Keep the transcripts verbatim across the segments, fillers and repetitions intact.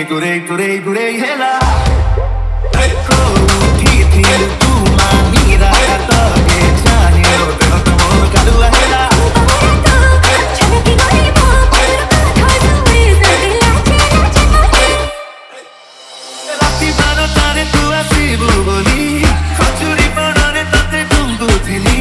गुरे गुरे गुरे हेला को उठी थी तू मानीरा तो के जाने रो तो मोर कालुआ हेला छनकी गई मो खासुरे सगला चला राती बारो तारे तू आसीबु बोली खचुरी पड़रे तते डुंगु थिली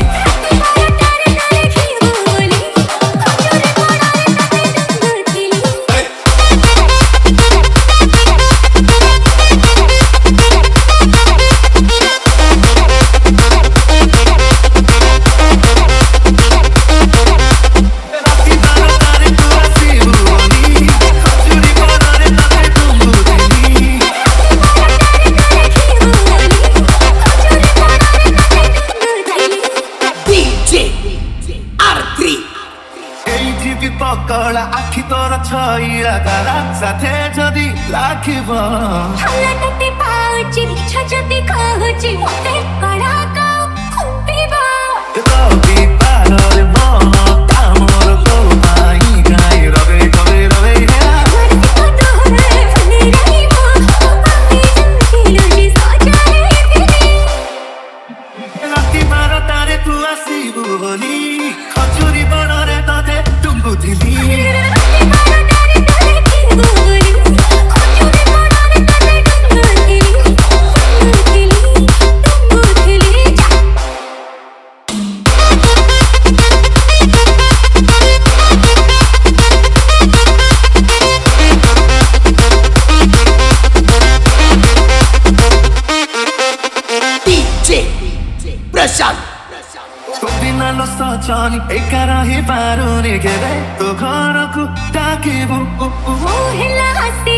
पकड़ा आखि तोरा छइरा गारा साथे जदी लाखिबो हल्ला तते पाउची बिछा जदी कहची मते कड़ा का खुंबिबो रवि पारर मन कामर तो माई गाई रवे रवे रवे हेला तोरे फने रहिबो पापी जंकेलो जी सजाए फिरी राती मारो तारे तू आसीबु बोली खचुरी बनरे तते टुंगु थिली बिना लो सचानी एकारा ही पारुनी के रे तो घर को डाके वो ओ हेला हसी